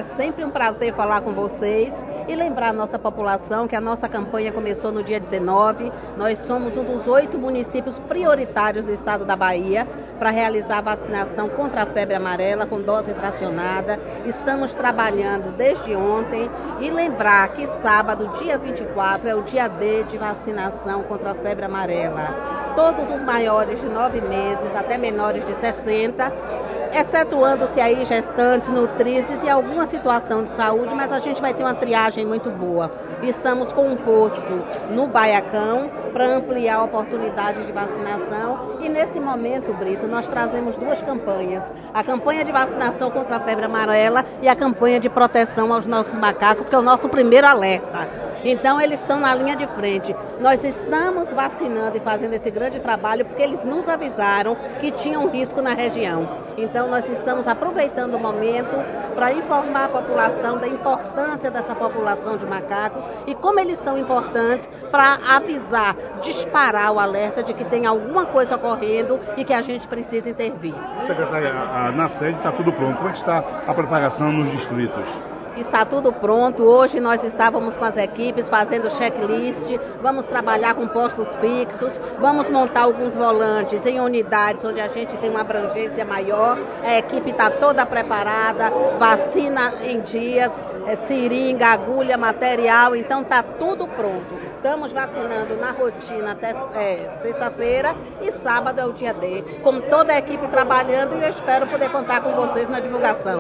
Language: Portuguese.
É sempre um prazer falar com vocês e lembrar a nossa população que a nossa campanha começou no dia 19. Nós somos um dos 8 municípios prioritários do estado da Bahia para realizar a vacinação contra a febre amarela com dose fracionada. Estamos trabalhando desde ontem e lembrar que sábado, dia 24, é o dia D de vacinação contra a febre amarela. Todos os maiores de 9 meses até menores de 60, excetuando-se aí gestantes, nutrizes e alguma situação de saúde, mas a gente vai ter uma triagem muito boa. Estamos com um posto no Baiacão para ampliar a oportunidade de vacinação e nesse momento, Brito, nós trazemos 2 campanhas. A campanha de vacinação contra a febre amarela e a campanha de proteção aos nossos macacos, que é o nosso primeiro alerta. Então, eles estão na linha de frente. Nós estamos vacinando e fazendo esse grande trabalho porque eles nos avisaram que tinha um risco na região. Então, nós estamos aproveitando o momento para informar a população da importância dessa população de macacos e como eles são importantes para avisar, disparar o alerta de que tem alguma coisa ocorrendo e que a gente precisa intervir. Secretária, na sede está tudo pronto. Como é que está a preparação nos distritos? Está tudo pronto. Hoje nós estávamos com as equipes fazendo checklist, vamos trabalhar com postos fixos, vamos montar alguns volantes em unidades onde a gente tem uma abrangência maior. A equipe está toda preparada, vacina em dias, seringa, agulha, material, então está tudo pronto. Estamos vacinando na rotina até sexta-feira e sábado é o dia D, com toda a equipe trabalhando e eu espero poder contar com vocês na divulgação.